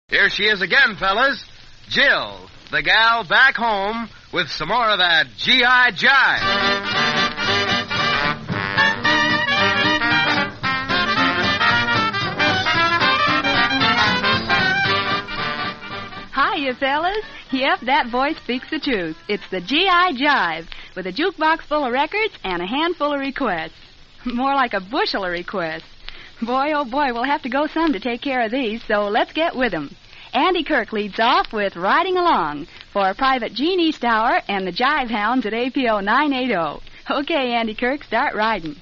Here she is again, fellas. Jill, the gal back home with some more of that G.I. Jive. Hiya, fellas. Yep, that voice speaks the truth. It's the G.I. Jive, with a jukebox full of records and a handful of requests. More like a bushel of requests. Boy, oh boy, we'll have to go some to take care of these, so let's get with 'em. Andy Kirk leads off with Riding Along for Private Gene Easthour and the Jive Hounds at APO 980. Okay, Andy Kirk, start riding.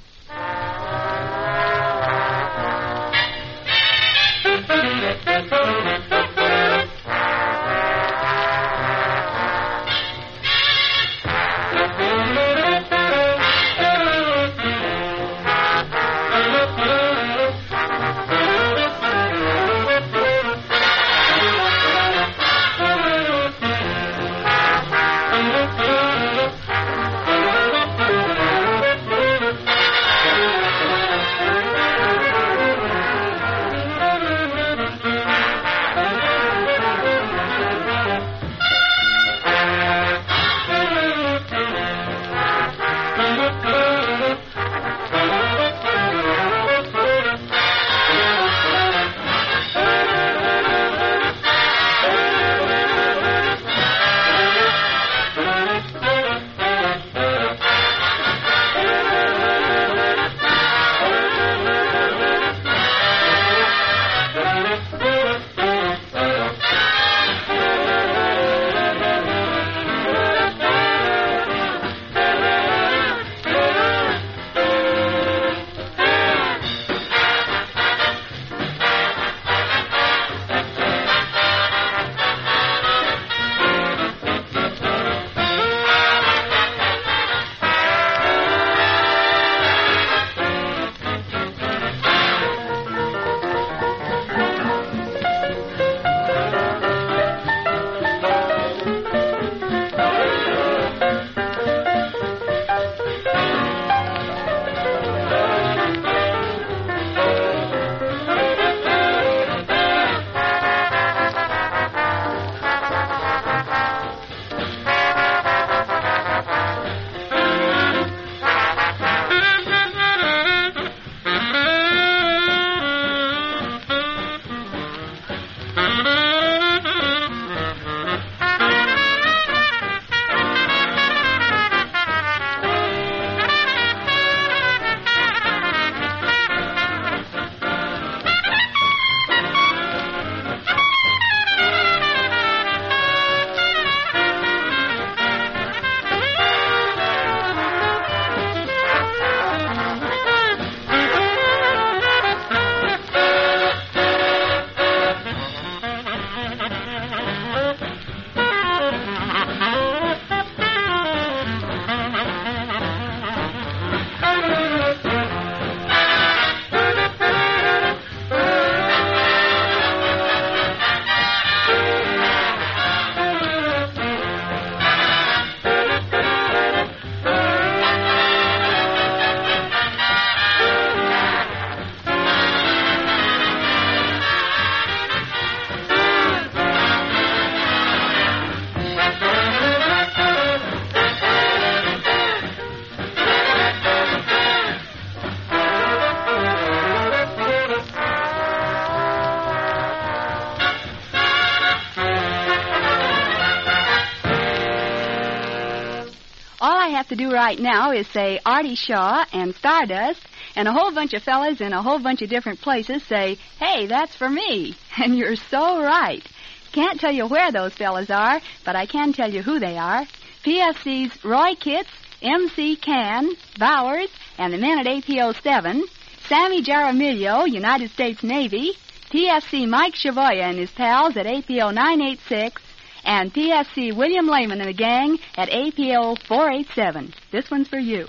To do right now is say Artie Shaw and Stardust, and a whole bunch of fellas in a whole bunch of different places say, hey, that's for me. And you're so right. Can't tell you where those fellas are, but I can tell you who they are. PFC's Roy Kitts, MC Can, Bowers, and the men at APO 7, Sammy Jaramillo, United States Navy, PFC Mike Shavoya and his pals at APO 986, and PFC William Lehman and the gang at APO 487. This one's for you.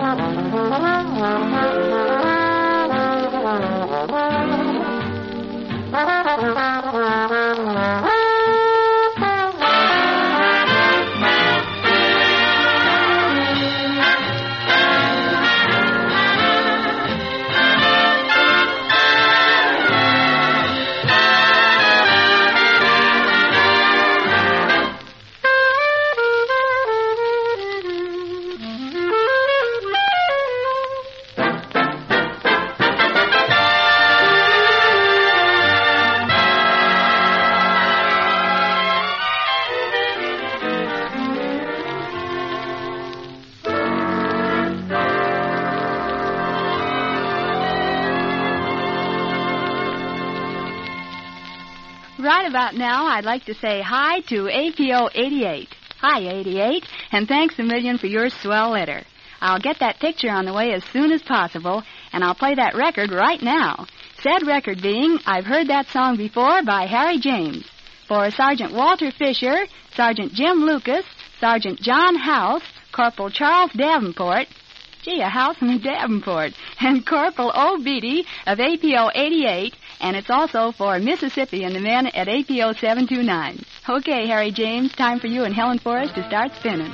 Right about now, I'd like to say hi to APO 88. Hi, 88, and thanks a million for your swell letter. I'll get that picture on the way as soon as possible, and I'll play that record right now. Said record being, I've heard that song before by Harry James. For Sergeant Walter Fisher, Sergeant Jim Lucas, Sergeant John House, Corporal Charles Davenport, gee, a house in Davenport, and Corporal O. Beatty of APO 88, and it's also for Mississippi and the men at APO 729. Okay, Harry James, time for you and Helen Forrest to start spinning.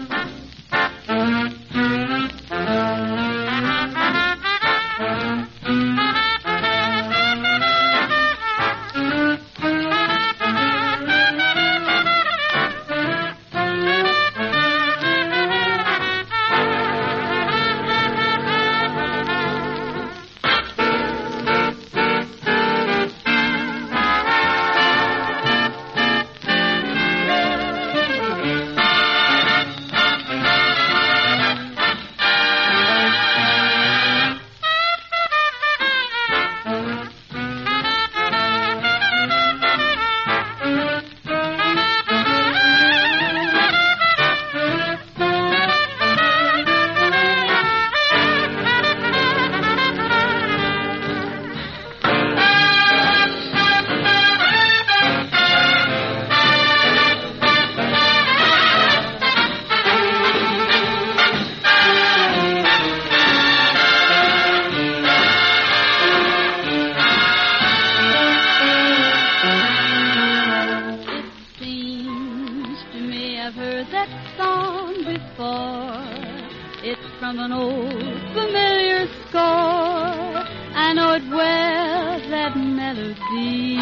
From an old familiar score, I know it well, that melody.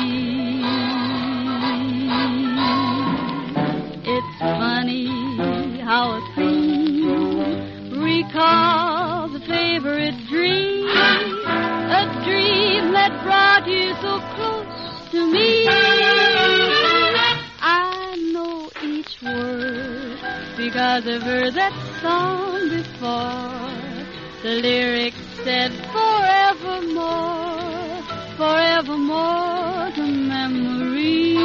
It's funny how a theme recalls a favorite dream, a dream that brought you so close to me. I know each word because I've heard that song before. The lyrics said forevermore, forevermore the memory.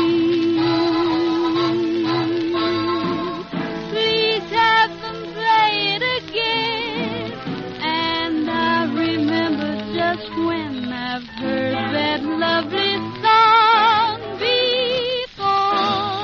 Please have them play it again, and I remember just when I've heard that lovely song before.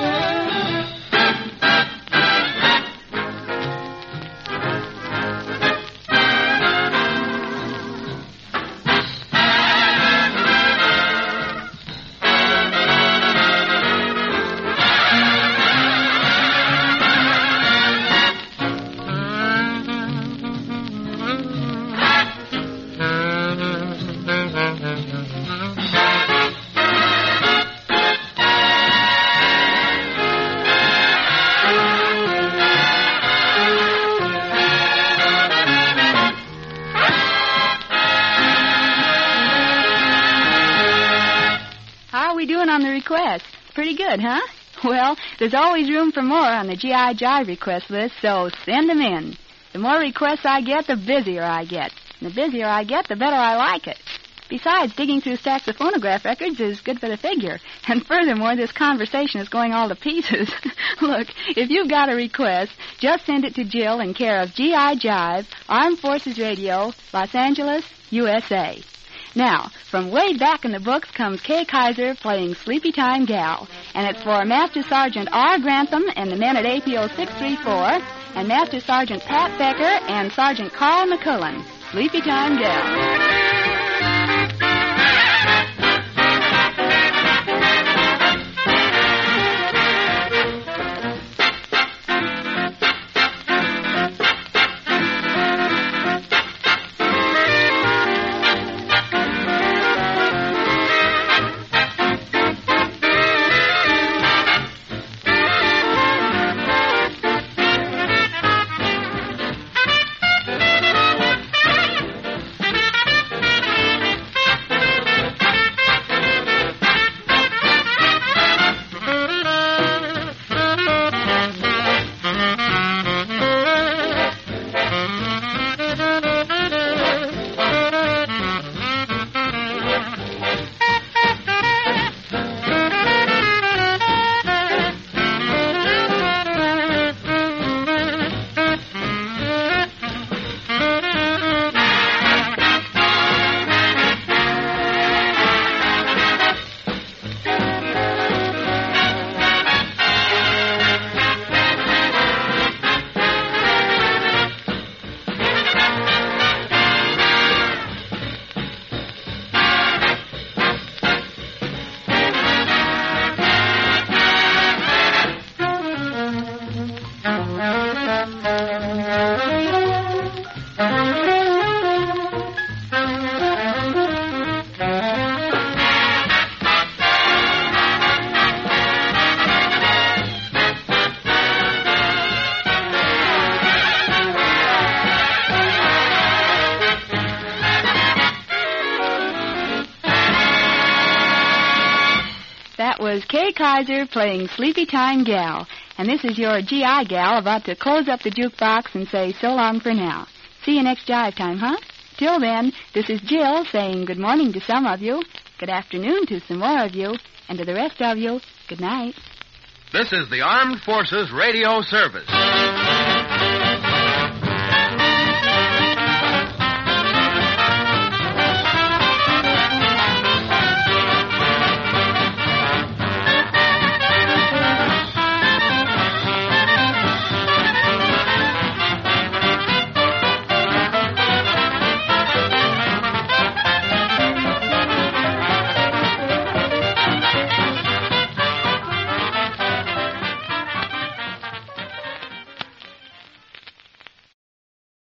On the request. Pretty good, huh? Well, there's always room for more on the G.I. Jive request list, so send them in. The more requests I get, the busier I get. And the busier I get, the better I like it. Besides, digging through stacks of phonograph records is good for the figure. And furthermore, this conversation is going all to pieces. Look, if you've got a request, just send it to Jill in care of G.I. Jive, Armed Forces Radio, Los Angeles, USA. Now, from way back in the books comes Kay Kaiser playing Sleepy Time Gal. And it's for Master Sergeant R. Grantham and the men at APO 634, and Master Sergeant Pat Becker and Sergeant Carl McCullen. Sleepy Time Gal. That was Kay Kaiser playing Sleepy Time Gal. And this is your GI gal about to close up the jukebox and say so long for now. See you next jive time, huh? Till then, this is Jill saying good morning to some of you, good afternoon to some more of you, and to the rest of you, good night. This is the Armed Forces Radio Service.